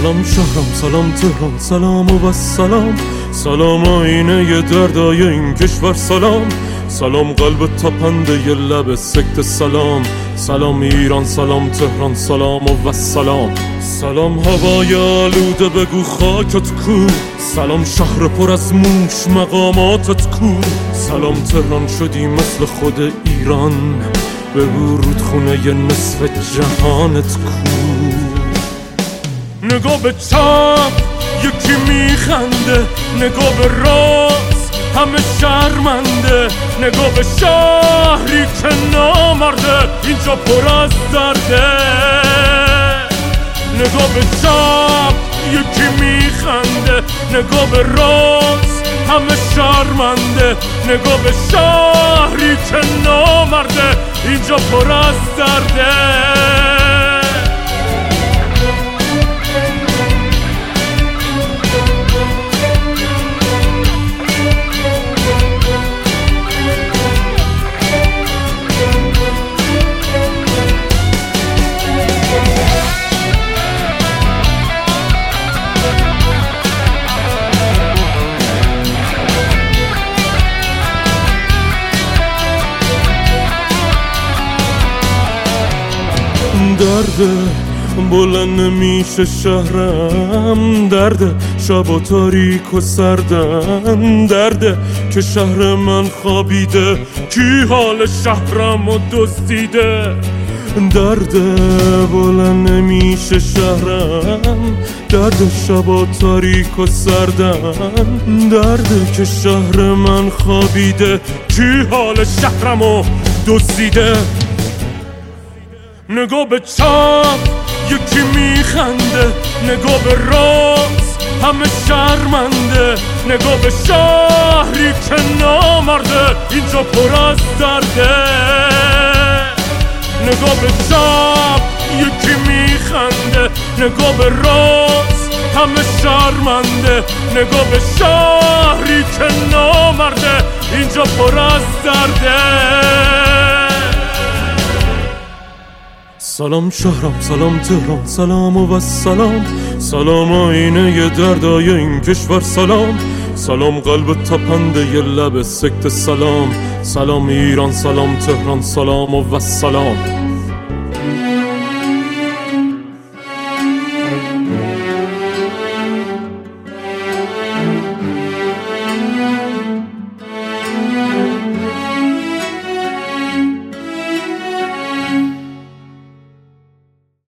سلام شهرم، سلام تهران، سلام و سلام. سلام آینه دردای این کشور، سلام. سلام قلب تپنده ی لب سکت، سلام. سلام ایران، سلام تهران، سلام و سلام. سلام هوای آلوده بگو خاکت کو. سلام شهر پر از موش مقاماتت کو. سلام تهران شدی مثل خود ایران، بگو رودخونه ی نصف جهانت کو. نگاه به چپ یکی میخنده، نگاه به راست همه شرمنده. نگاه به شهری که نامرده اینجا پر از درده. نگاه به چپ یکی میخنده، نگاه به راست همه شرمنده. نگاه به شهری که نامرده اینجا پر از درده. درده بلند نمیشه شهرم، درده شب و تاریک و سردم. درده که شهر من خوابیده، کی حال شهرم و دزدیده. درده بلند نمیشه شهرم، درده شب و تاریک و سردم. درده که شهر من خوابیده، کی حال شهرم و دزدیده. نگاه به چپ یکی میخنده، نگاه به راست همه شرمنده. نگاه به شهری که نامرده اینجا پر از درده. نگاه به چپ یکی میخنده، نگاه به راست همه شرمنده. نگاه به شهری که نامرده اینجا پر از درده. سلام شهرم، سلام تهران، سلام و سلام. سلام آینه دردای این کشور، سلام. سلام قلب تپنده ی لب سکت، سلام. سلام ایران، سلام تهران، سلام و سلام.